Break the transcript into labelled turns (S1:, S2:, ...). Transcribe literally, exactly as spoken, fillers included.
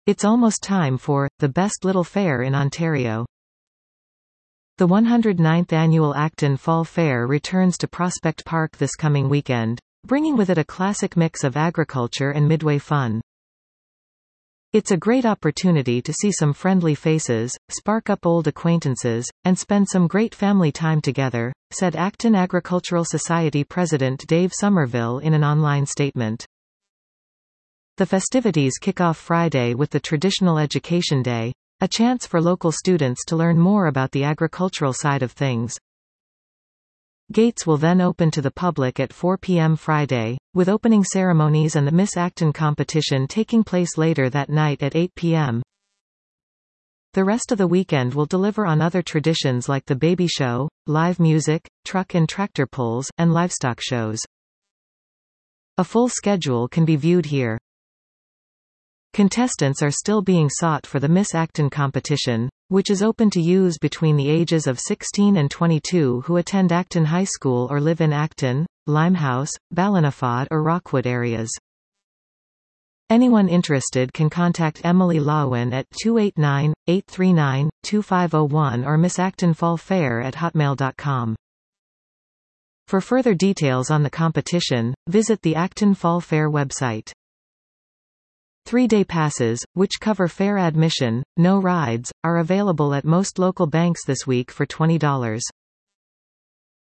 S1: It's almost time for the best little fair in Ontario. The one hundred ninth Annual Acton Fall Fair returns to Prospect Park this coming weekend, bringing with it a classic mix of agriculture and midway fun. It's a great opportunity to see some friendly faces, spark up old acquaintances, and spend some great family time together, said Acton Agricultural Society President Dave Somerville in an online statement. The festivities kick off Friday with the traditional Education Day, a chance for local students to learn more about the agricultural side of things. Gates will then open to the public at four p m Friday, with opening ceremonies and the Miss Acton competition taking place later that night at eight p m The rest of the weekend will deliver on other traditions like the baby show, live music, truck and tractor pulls, and livestock shows. A full schedule can be viewed here. Contestants are still being sought for the Miss Acton competition, which is open to youths between the ages of sixteen and twenty-two who attend Acton High School or live in Acton, Limehouse, Ballinafad or Rockwood areas. Anyone interested can contact Emily Lawin at two eight nine, eight three nine, two five zero one or miss acton fall fair at hotmail dot com. For further details on the competition, visit the Acton Fall Fair website. Three-day passes, which cover fair admission, no rides, are available at most local banks this week for twenty dollars.